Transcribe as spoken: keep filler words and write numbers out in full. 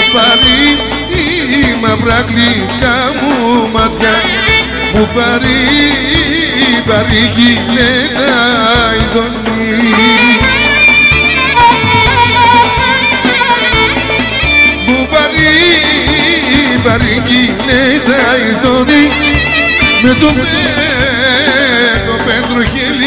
πάρει η μαύρα γλυκά μου ματιά, μου πάρει, πάρει γυναίκα ειδονή. Μου πάρει, πάρει γυναίκα ειδονή, με το πέτρο χείλη